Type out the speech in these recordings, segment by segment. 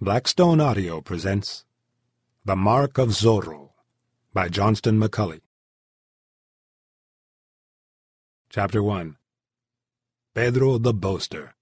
Blackstone Audio presents The Mark of Zorro by Johnston McCulley. Chapter 1. Pedro the Boaster.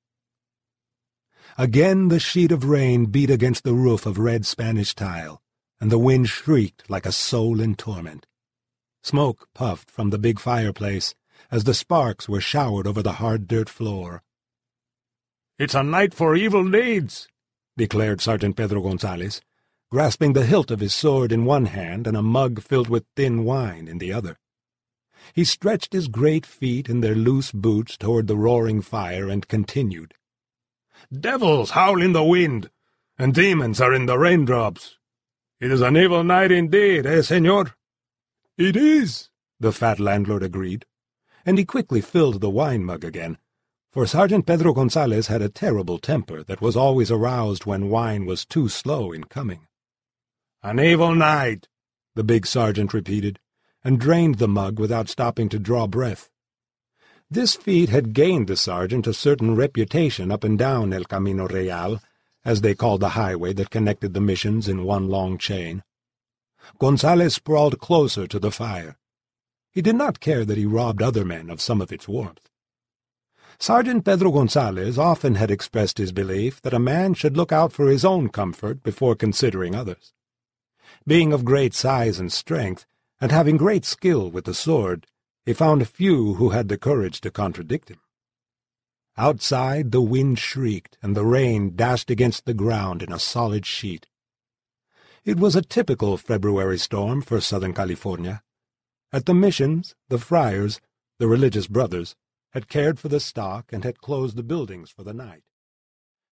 Again the sheet of rain beat against the roof of red Spanish tile, and the wind shrieked like a soul in torment. Smoke puffed from the big fireplace as the sparks were showered over the hard dirt floor. "It's a night for evil deeds," declared Sergeant Pedro Gonzalez, grasping the hilt of his sword in one hand and a mug filled with thin wine in the other. He stretched his great feet in their loose boots toward the roaring fire and continued. "Devils howl in the wind, and demons are in the raindrops. It is an evil night indeed, senor?" "It is," the fat landlord agreed, and he quickly filled the wine mug again, for Sergeant Pedro Gonzalez had a terrible temper that was always aroused when wine was too slow in coming. "An evil night," the big sergeant repeated, and drained the mug without stopping to draw breath. This feat had gained the sergeant a certain reputation up and down El Camino Real, as they called the highway that connected the missions in one long chain. Gonzalez sprawled closer to the fire. He did not care that he robbed other men of some of its warmth. Sergeant Pedro Gonzalez often had expressed his belief that a man should look out for his own comfort before considering others. Being of great size and strength, and having great skill with the sword, he found few who had the courage to contradict him. Outside the wind shrieked, and the rain dashed against the ground in a solid sheet. It was a typical February storm for Southern California. At the missions, the friars, the religious brothers, had cared for the stock and had closed the buildings for the night.